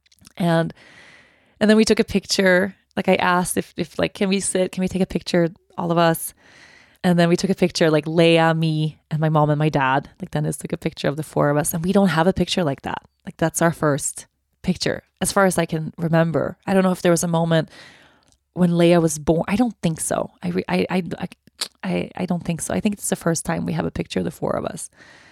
And and then we took a picture. Like I asked if, if like, can we sit? Can we take a picture, all of us? And then we took a picture, like Leah, me, and my mom and my dad. Like Dennis took a picture of the four of us. And we don't have a picture like that. Like that's our first picture, as far as I can remember. I don't know if there was a moment when Leah was born. I don't think so. I, re- I, I, I, I, I don't think so. I think it's the first time we have a picture of the four of us.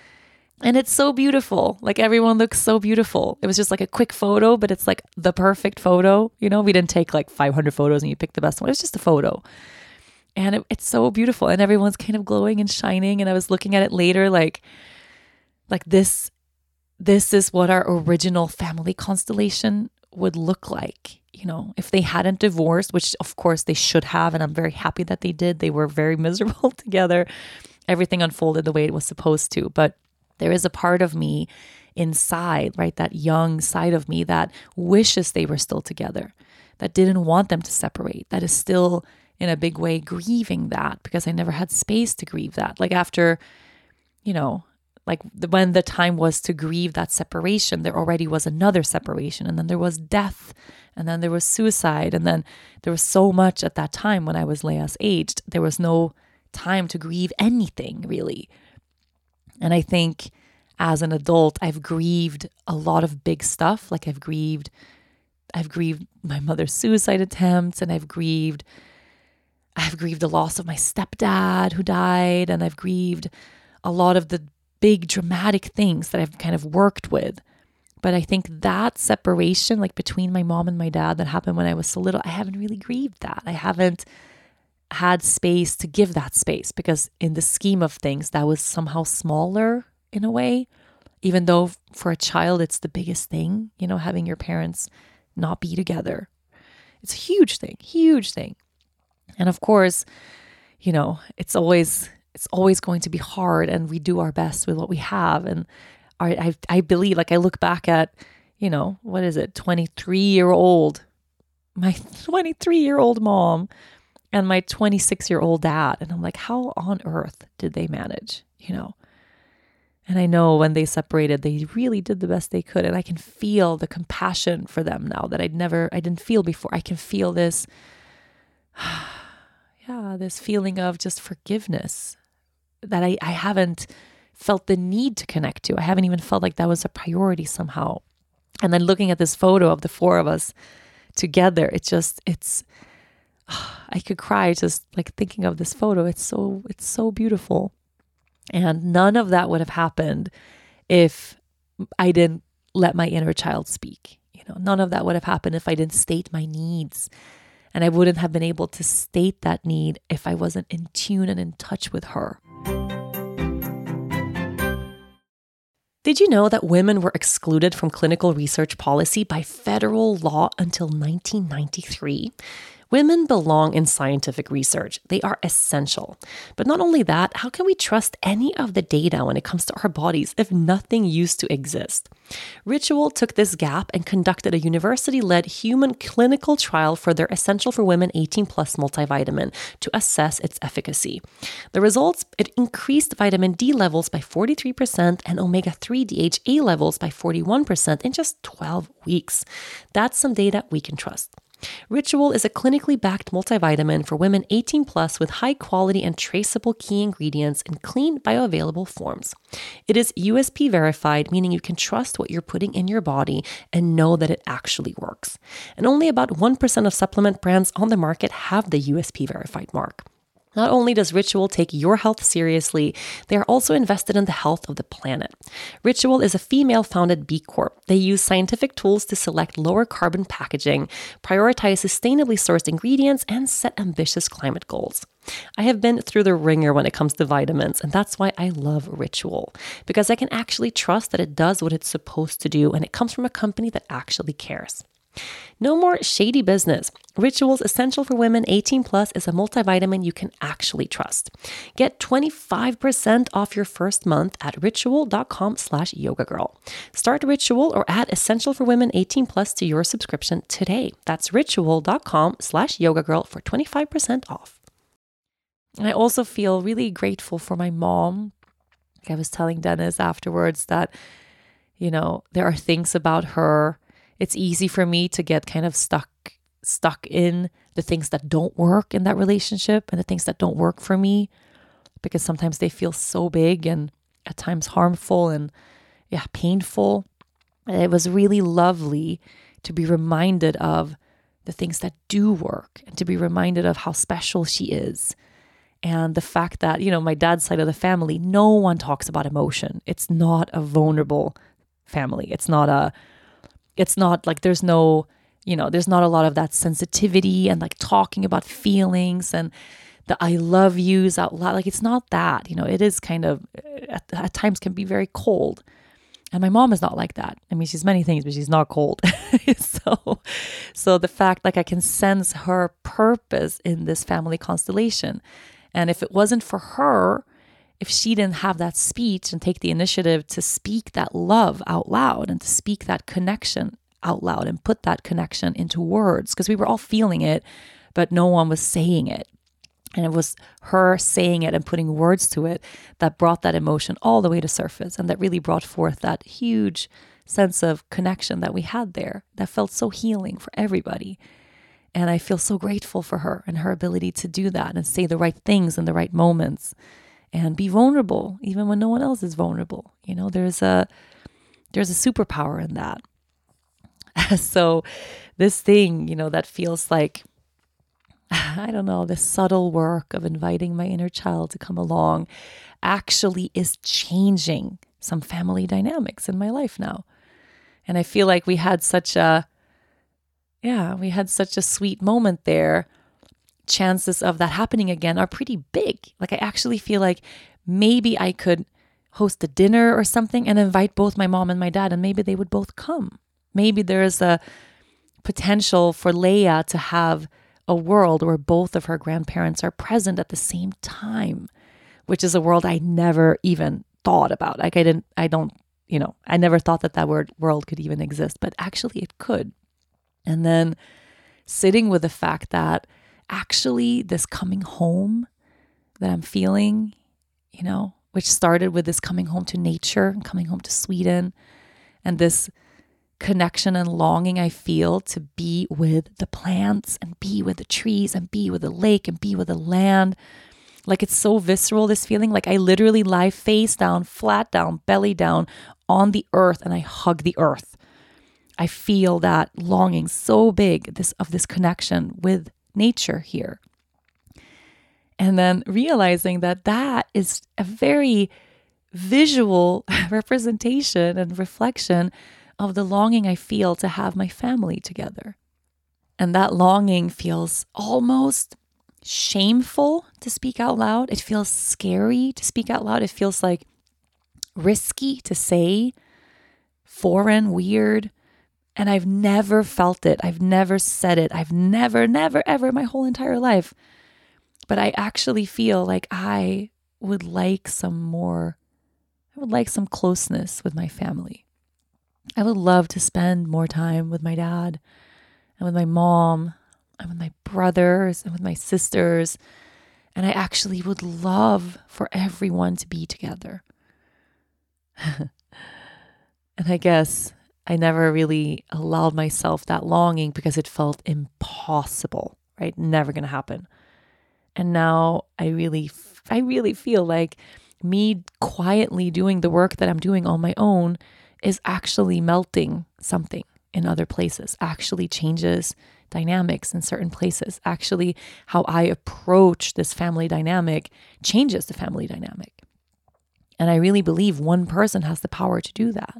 And it's so beautiful. Like everyone looks so beautiful. It was just like a quick photo, but it's like the perfect photo. You know, we didn't take like five hundred photos and you pick the best one. It was just a photo. And it, it's so beautiful. And everyone's kind of glowing and shining. And I was looking at it later, like, like this, this is what our original family constellation would look like. You know, if they hadn't divorced, which of course they should have. And I'm very happy that they did. They were very miserable together. Everything unfolded the way it was supposed to. But there is a part of me inside, right? That young side of me that wishes they were still together, that didn't want them to separate, that is still in a big way grieving that because I never had space to grieve that. Like after, you know, like the, when the time was to grieve that separation, there already was another separation. And then there was death. And then there was suicide. And then there was so much at that time when I was Leah's age. There was no time to grieve anything really. And I think as an adult, I've grieved a lot of big stuff. Like I've grieved, I've grieved my mother's suicide attempts, and I've grieved, I've grieved the loss of my stepdad who died, and I've grieved a lot of the big dramatic things that I've kind of worked with. But I think that separation, like between my mom and my dad, that happened when I was so little, I haven't really grieved that. I haven't had space to give that space because in the scheme of things, that was somehow smaller in a way, even though for a child, it's the biggest thing, you know, having your parents not be together. It's a huge thing, huge thing. And of course, you know, it's always, it's always going to be hard, and we do our best with what we have. And I, I, I believe, like I look back at, you know, what is it? twenty-three year old, my twenty-three year old mom, and my twenty-six year old dad. And I'm like, how on earth did they manage, you know? And I know when they separated, they really did the best they could. And I can feel the compassion for them now that I'd never, I didn't feel before. I can feel this, yeah, this feeling of just forgiveness that I, I haven't felt the need to connect to. I haven't even felt like that was a priority somehow. And then looking at this photo of the four of us together, it just, it's, I could cry just like thinking of this photo. It's so, it's so beautiful. And none of that would have happened if I didn't let my inner child speak. You know, none of that would have happened if I didn't state my needs. And I wouldn't have been able to state that need if I wasn't in tune and in touch with her. Did you know that women were excluded from clinical research policy by federal law until nineteen ninety-three? Women belong in scientific research. They are essential. But not only that, how can we trust any of the data when it comes to our bodies if nothing used to exist? Ritual took this gap and conducted a university-led human clinical trial for their Essential for Women eighteen plus multivitamin to assess its efficacy. The results, it increased vitamin D levels by forty-three percent and omega three D H A levels by forty-one percent in just twelve weeks. That's some data we can trust. Ritual is a clinically backed multivitamin for women eighteen plus with high quality and traceable key ingredients in clean, bioavailable forms. It is U S P verified, meaning you can trust what you're putting in your body and know that it actually works. And only about one percent of supplement brands on the market have the U S P verified mark. Not only does Ritual take your health seriously, they are also invested in the health of the planet. Ritual is a female-founded B Corp. They use scientific tools to select lower carbon packaging, prioritize sustainably sourced ingredients, and set ambitious climate goals. I have been through the ringer when it comes to vitamins, and that's why I love Ritual, because I can actually trust that it does what it's supposed to do, and it comes from a company that actually cares. No more shady business. Ritual's Essential for Women eighteen plus is a multivitamin you can actually trust. Get twenty-five percent off your first month at ritual.com slash yoga girl. Start Ritual or add Essential for Women eighteen plus to your subscription today. That's ritual.com slash yoga girl for twenty-five percent off. And I also feel really grateful for my mom. Like I was telling Dennis afterwards that, you know, there are things about her. It's easy for me to get kind of stuck stuck in the things that don't work in that relationship and the things that don't work for me, because sometimes they feel so big and at times harmful and yeah, painful. And it was really lovely to be reminded of the things that do work and to be reminded of how special she is. And the fact that, you know, my dad's side of the family, no one talks about emotion. It's not a vulnerable family. It's not a, it's not like there's no, you know, there's not a lot of that sensitivity and like talking about feelings and the I love yous out loud. Like it's not that, you know, it is kind of at, at times can be very cold. And my mom is not like that. I mean, she's many things, but she's not cold. so, so the fact like I can sense her purpose in this family constellation. And if it wasn't for her, if she didn't have that speech and take the initiative to speak that love out loud and to speak that connection out loud and put that connection into words, because we were all feeling it, but no one was saying it. And it was her saying it and putting words to it that brought that emotion all the way to surface and that really brought forth that huge sense of connection that we had there that felt so healing for everybody. And I feel so grateful for her and her ability to do that and say the right things in the right moments and be vulnerable even when no one else is vulnerable. You know, there's a there's a superpower in that. So this thing, you know, that feels like, I don't know, this subtle work of inviting my inner child to come along actually is changing some family dynamics in my life now. And I feel like we had such a, yeah, we had such a sweet moment there. Chances of that happening again are pretty big. Like I actually feel like maybe I could host a dinner or something and invite both my mom and my dad, and maybe they would both come. Maybe there's a potential for Leia to have a world where both of her grandparents are present at the same time, which is a world I never even thought about. Like I didn't, I don't, you know, I never thought that that word world could even exist, but actually it could. And then sitting with the fact that actually this coming home that I'm feeling, you know, which started with this coming home to nature and coming home to Sweden and this connection and longing I feel to be with the plants and be with the trees and be with the lake and be with the land. Like it's so visceral, this feeling. Like I literally lie face down, flat down, belly down on the earth and I hug the earth. I feel that longing so big this of this connection with nature here. And then realizing that that is a very visual representation and reflection of the longing I feel to have my family together. And that longing feels almost shameful to speak out loud. It feels scary to speak out loud. It feels like risky to say, foreign, weird. And I've never felt it. I've never said it. I've never, never, ever my whole entire life. But I actually feel like I would like some more, I would like some closeness with my family. I would love to spend more time with my dad and with my mom and with my brothers and with my sisters. And I actually would love for everyone to be together. And I guess I never really allowed myself that longing because it felt impossible, right? Never going to happen. And now I really, I really feel like me quietly doing the work that I'm doing on my own is actually melting something in other places, actually changes dynamics in certain places. Actually, how I approach this family dynamic changes the family dynamic. And I really believe one person has the power to do that.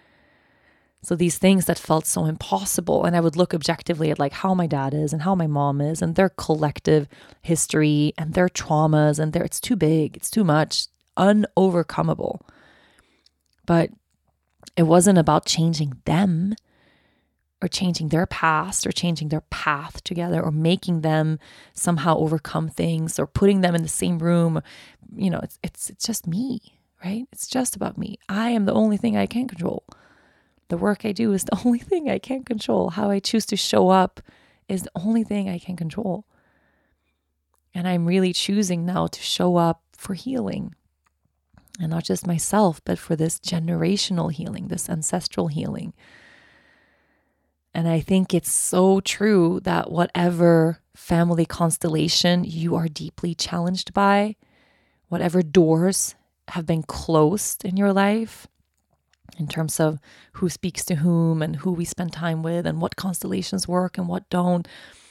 So these things that felt so impossible, and I would look objectively at like how my dad is and how my mom is and their collective history and their traumas and their, it's too big, it's too much, unovercomable. But it wasn't about changing them. or changing their past or changing their path together or making them somehow overcome things or putting them in the same room. You know, it's it's it's just me, right? It's just about me. I am the only thing I can control. The work I do is the only thing I can control. How I choose to show up is the only thing I can control. And I'm really choosing now to show up for healing. And not just myself, but for this generational healing, this ancestral healing. And I think it's so true that whatever family constellation you are deeply challenged by, whatever doors have been closed in your life, in terms of who speaks to whom and who we spend time with and what constellations work and what don't.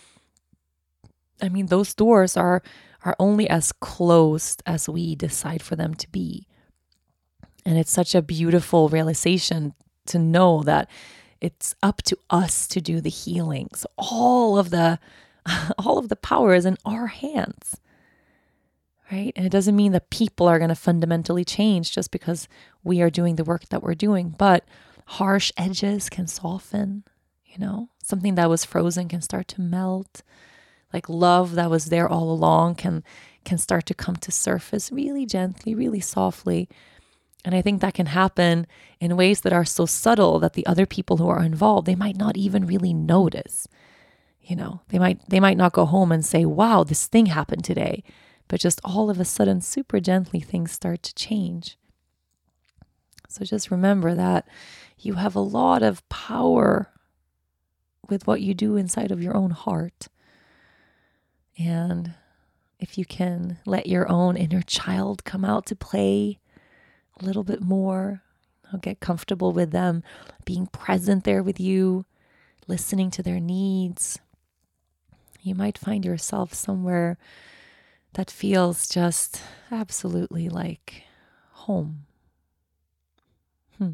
I mean, those doors are, are only as closed as we decide for them to be. And it's such a beautiful realization to know that it's up to us to do the healing. So all of the, all of the power is in our hands, right? And it doesn't mean that people are going to fundamentally change just because we are doing the work that we're doing, but harsh edges can soften, you know, something that was frozen can start to melt. Like love that was there all along can, can start to come to surface really gently, really softly. And I think that can happen in ways that are so subtle that the other people who are involved, they might not even really notice. You know, they might they might not go home and say, wow, this thing happened today. But just all of a sudden, super gently, things start to change. So just remember that you have a lot of power with what you do inside of your own heart. And if you can let your own inner child come out to play a little bit more, I'll get comfortable with them being present there with you, listening to their needs, you might find yourself somewhere that feels just absolutely like home. Hmm.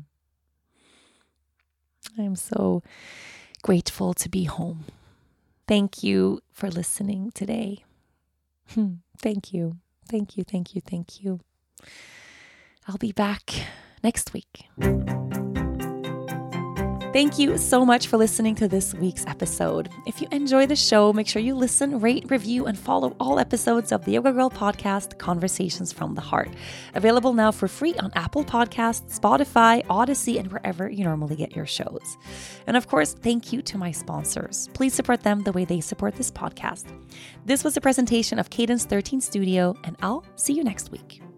I'm so grateful to be home. Thank you for listening today. Hmm. Thank you. Thank you. Thank you. Thank you. I'll be back next week. Thank you so much for listening to this week's episode. If you enjoy the show, make sure you listen, rate, review, and follow all episodes of the Yoga Girl podcast, Conversations from the Heart. Available now for free on Apple Podcasts, Spotify, Odyssey, and wherever you normally get your shows. And of course, thank you to my sponsors. Please support them the way they support this podcast. This was a presentation of Cadence thirteen Studio, and I'll see you next week.